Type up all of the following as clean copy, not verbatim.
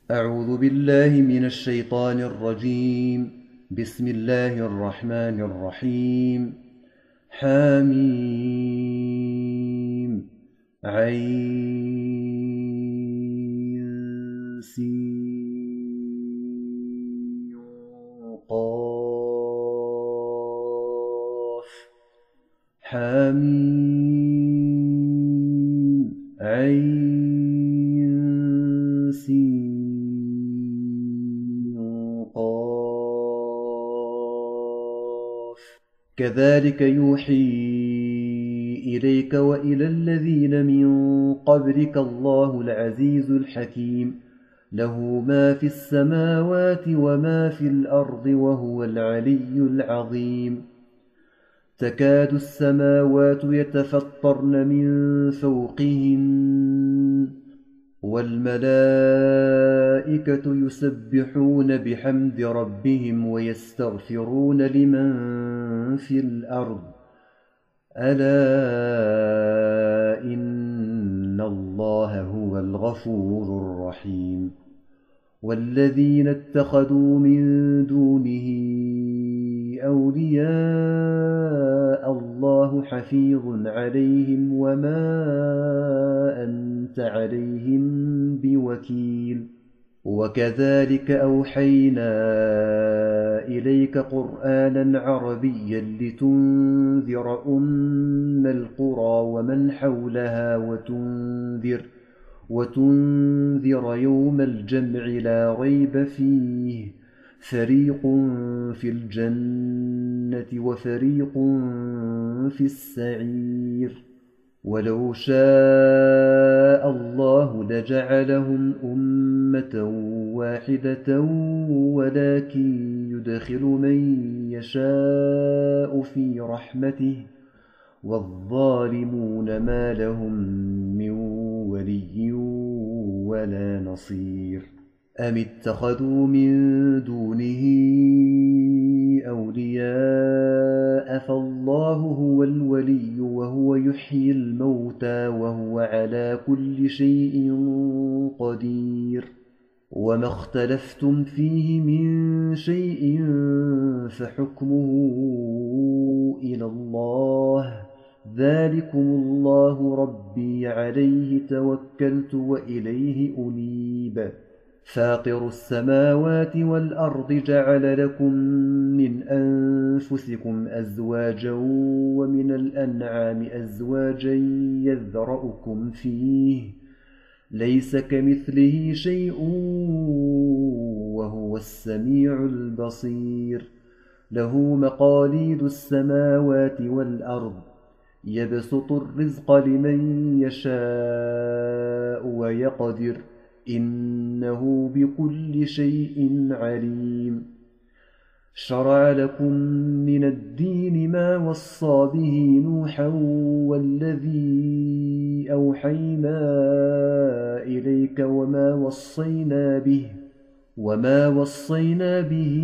أعوذ بالله من الشيطان الرجيم. بسم الله الرحمن الرحيم. حميم عين سين قاف. حميم عين سين قاف. كذلك يوحي إليك وإلى الذين من قبلك الله العزيز الحكيم، له ما في السماوات وما في الأرض وهو العلي العظيم. تكاد السماوات يتفطرن من فوقهن والملائكة يسبحون بحمد ربهم ويستغفرون لمن في الأرض ألا إن الله هو الغفور الرحيم. والذين اتخذوا من دونه أولياء الله حفيظ عليهم وما أنت عليهم بوكيل. وكذلك أوحينا إليك قرآنا عربيا لتنذر أم القرى ومن حولها وتنذر يوم الجمع لا ريب فيه، فريق في الجنة وفريق في السعير. ولو شاء الله لجعلهم أمة واحدة ولكن يدخل من يشاء في رحمته، والظالمون ما لهم من ولي ولا نصير. أم اتخذوا من دونه أولياء فالله هو الولي وهو يحيي الموتى وهو على كل شيء قدير. وما اختلفتم فيه من شيء فحكمه إلى الله، ذلكم الله ربي عليه توكلت وإليه أنيب. فاطر السماوات والأرض جعل لكم من أنفسكم أزواجا ومن الأنعام أزواجا يذرأكم فيه، ليس كمثله شيء وهو السميع البصير. له مقاليد السماوات والأرض، يبسط الرزق لمن يشاء ويقدر، إنه بكل شيء عليم. شرع لكم من الدين ما وصى به نوحا والذي أوحينا إليك وما وصينا به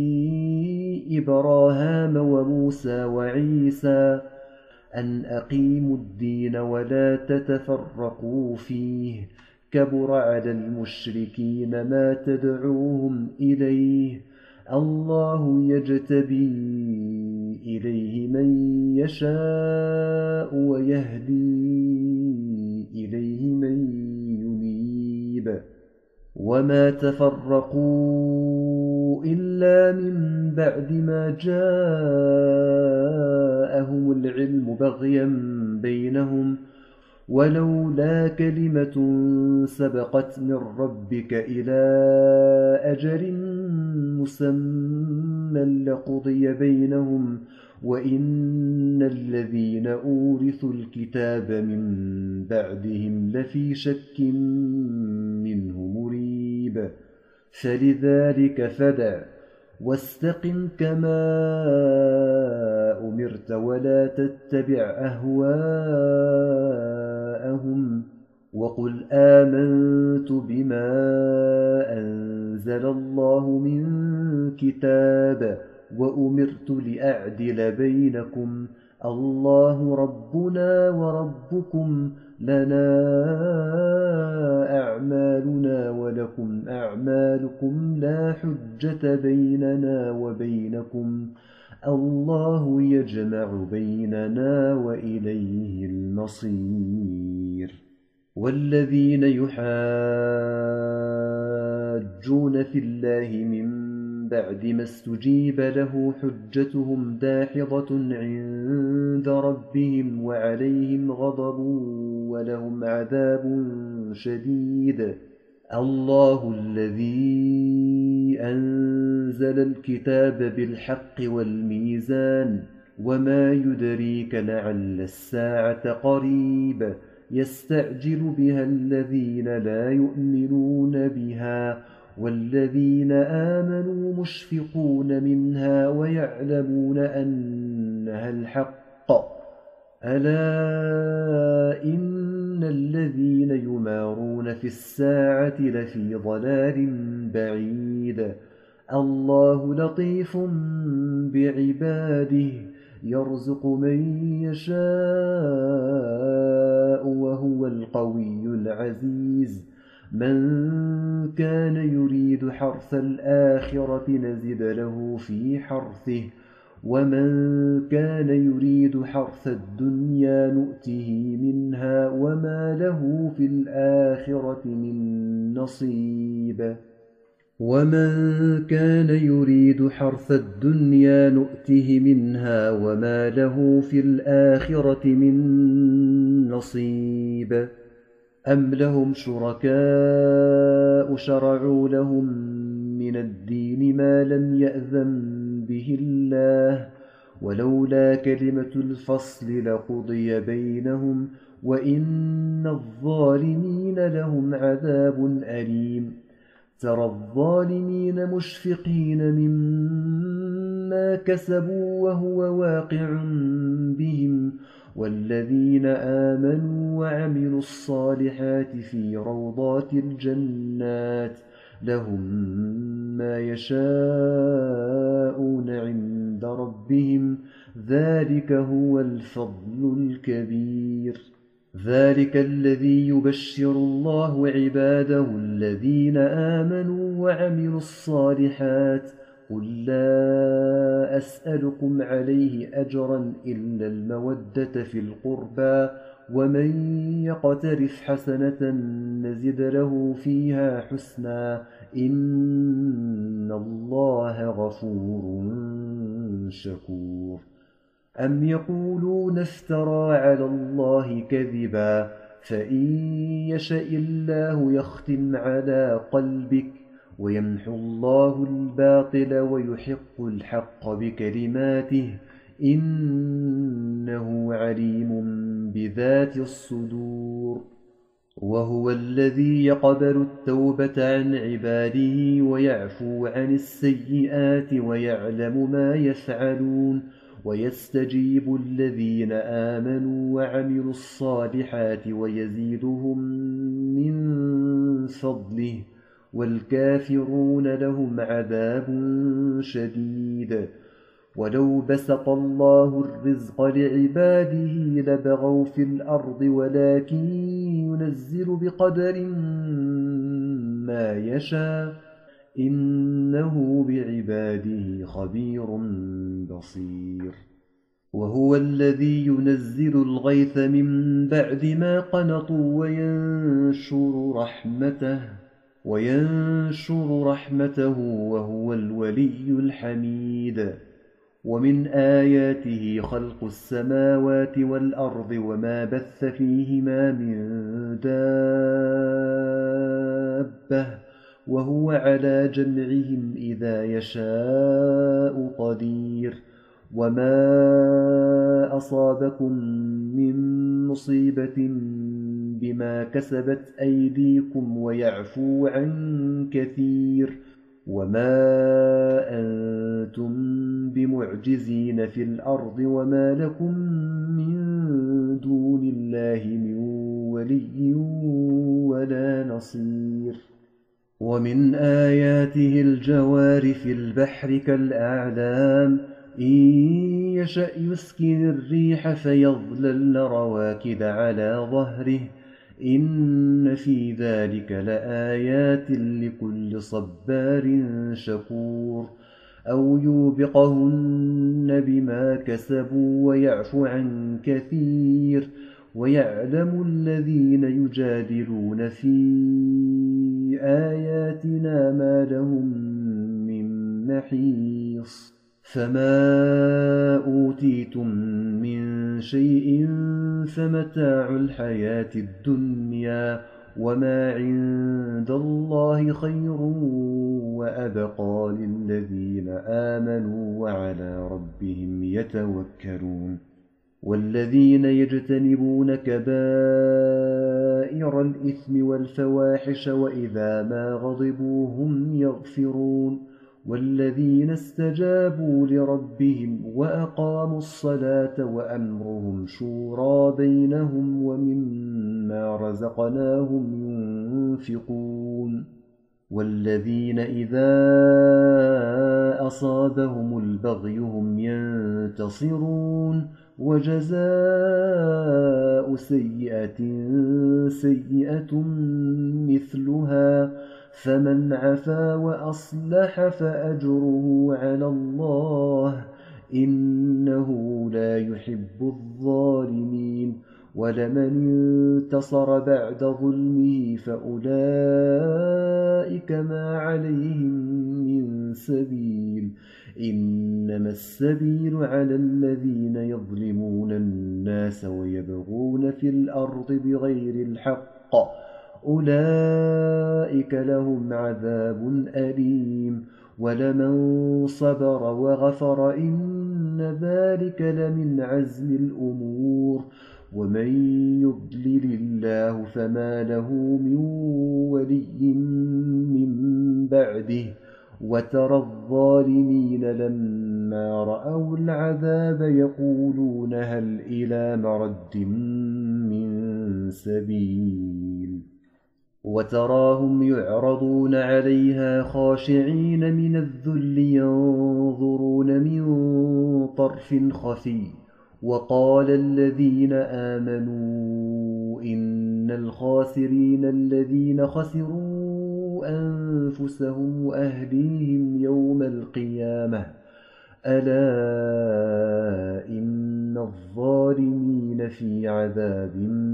إبراهام وموسى وعيسى، أن أقيموا الدين ولا تتفرقوا فيه، كبر على المشركين ما تدعوهم إليه، الله يجتبي إليه من يشاء ويهدي إليه من ينيب. وما تفرقوا إلا من بعد ما جاءهم العلم بغيا بينهم، ولولا كلمة سبقت من ربك إلى أجل مسمى لقضي بينهم، وإن الذين أورثوا الكتاب من بعدهم لفي شك منه مريب. فلذلك فادع واستقم كما أمرت ولا تتبع أهواءهم، وقل آمنت بما أنزل الله من كتاب وأمرت لأعدل بينكم، الله ربنا وربكم لنا أعمالنا ولكم أعمالكم لا حجة بيننا وبينكم الله يجمع بيننا وإليه المصير والذين يحاجون في الله من بعد ما استجيب له حجتهم داحضة عند ربهم وعليهم غضب ولهم عذاب شديد الله الذي أنزل الكتاب بالحق والميزان وما يدريك لعل الساعة قريب يستعجل بها الذين لا يؤمنون بها والذين آمنوا مشفقون منها ويعلمون أنها الحق ألا إن الذين يمارون في الساعة لفي ضلال بعيد الله لطيف بعباده يرزق من يشاء وهو القوي العزيز من كان يريد حرث الآخرة نزد له في حرثه ومن كان يريد حرث الدنيا نؤته منها وما له في الآخرة من نصيب ومن كان يريد حرث الدنيا نؤته منها وما له في الآخرة من نصيب أم لهم شركاء شرعوا لهم من الدين ما لم يأذن به الله ولولا كلمة الفصل لقضي بينهم وإن الظالمين لهم عذاب أليم ترى الظالمين مشفقين مما كسبوا وهو واقع بهم والذين آمنوا وعملوا الصالحات في روضات الجنات لهم ما يشاءون عند ربهم ذلك هو الفضل الكبير ذلك الذي يبشر الله عباده الذين آمنوا وعملوا الصالحات قل لا أسألكم عليه أجرا إلا المودة في القربى ومن يقترف حسنة نزد له فيها حسنا إن الله غفور شكور أم يقولون افترى على الله كذبا فإن يشأ الله يختم على قلبك ويمحو الله الباطل ويحق الحق بكلماته إنه عليم بذات الصدور وهو الذي يقبل التوبة عن عباده ويعفو عن السيئات ويعلم ما يفعلون ويستجيب الذين آمنوا وعملوا الصالحات ويزيدهم من فضله والكافرون لهم عذاب شديد ولو بسط الله الرزق لعباده لبغوا في الأرض ولكن ينزل بقدر ما يشاء إنه بعباده خبير بصير وهو الذي ينزل الغيث من بعد ما قنطوا وينشر رحمته وهو الولي الحميد ومن آياته خلق السماوات والأرض وما بث فيهما من دابة وهو على جمعهم إذا يشاء قدير وما أصابكم من مصيبة بما كسبت أيديكم ويعفو عن كثير وما أنتم بمعجزين في الأرض وما لكم من دون الله من ولي ولا نصير ومن آياته الجوار في البحر كالأعلام إن يشأ يسكن الريح فيظللن رواكد على ظهره إن في ذلك لآيات لكل صبار شكور أو يوبقهن بما كسبوا ويعفو عن كثير ويعلم الذين يجادلون في آياتنا ما لهم من محيص فما أوتيتم من شيء فمتاع الحياة الدنيا وما عند الله خير وأبقى للذين آمنوا وعلى ربهم يتوكلون والذين يجتنبون كبائر الإثم والفواحش وإذا ما غضبوا هم يغفرون والذين استجابوا لربهم وأقاموا الصلاة وأمرهم شورى بينهم ومما رزقناهم ينفقون والذين إذا أصابهم البغي هم ينتصرون وجزاء سيئة سيئة مثلها فمن عفا وأصلح فأجره على الله إنه لا يحب الظالمين ولمن انتصر بعد ظلمه فأولئك ما عليهم من سبيل إنما السبيل على الذين يظلمون الناس ويبغون في الأرض بغير الحق أولئك لهم عذاب أليم ولمن صبر وغفر إن ذلك لمن عزم الأمور ومن يضلل الله فما له من ولي من بعده وترى الظالمين لما رأوا العذاب يقولون هل إلى مرد من سبيل وتراهم يعرضون عليها خاشعين من الذل ينظرون من طرف خفي وقال الذين آمنوا إن الخاسرين الذين خسروا أنفسهم وأهليهم يوم القيامة ألا إن الظالمين في عذاب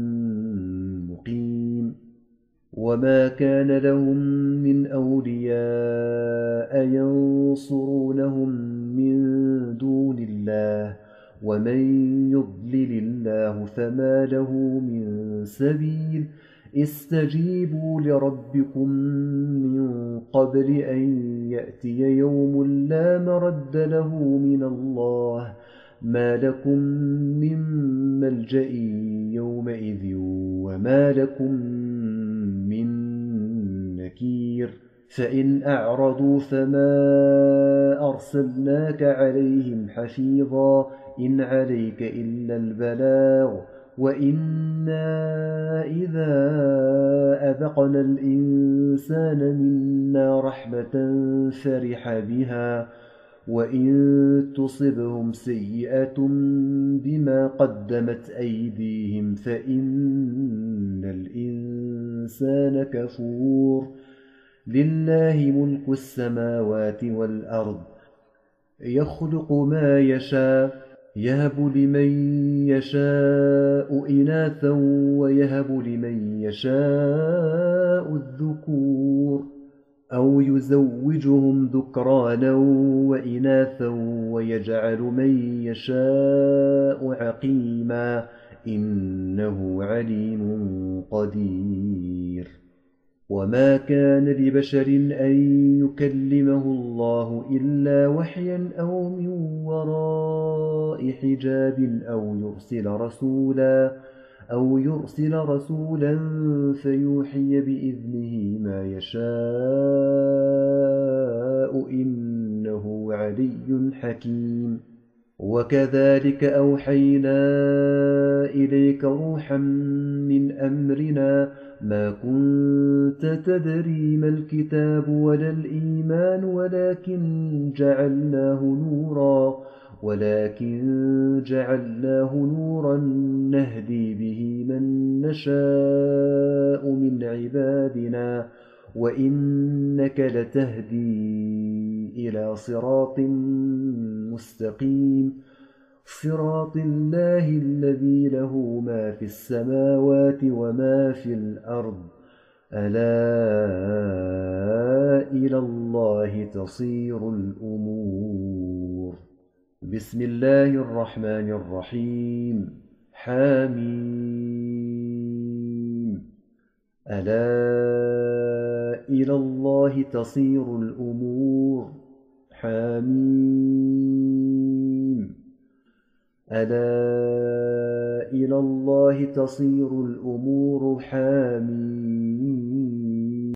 مقيم وما كان لهم من أولياء ينصرونهم من دون الله ومن يضلل الله فما له من سبيل استجيبوا لربكم من قبل أن يأتي يوم لا مرد له من الله ما لكم من ملجأ يومئذ وما لكم من نكير فإن أعرضوا فما أرسلناك عليهم حفيظا إن عليك إلا البلاغ وإنا إذا أذقنا الإنسان منا رحمة فرح بها وإن تصبهم سيئة بما قدمت أيديهم فإن الإنسان كفور لله ملك السماوات والأرض يخلق ما يشاء يهب لمن يشاء إناثا ويهب لمن يشاء الذكور أو يزوجهم ذكرانا وإناثا ويجعل من يشاء عقيما إنه عليم قدير وما كان لبشر أن يكلمه الله إلا وحيا أو من وراء حجاب أو يرسل رسولا فيوحي بإذنه ما يشاء إنه علي حكيم وكذلك أوحينا إليك روحا من أمرنا ما كنت تدري ما الكتاب ولا الإيمان ولكن جعلناه نورا ولكن جعلناه نورا نهدي به من نشاء من عبادنا وإنك لتهدي إلى صراط مستقيم صراط الله الذي له ما في السماوات وما في الأرض ألا إلى الله تصير الأمور بسم الله الرحمن الرحيم حميم ألا إلى الله تصير الأمور حميم ألا إلى الله تصير الأمور حميم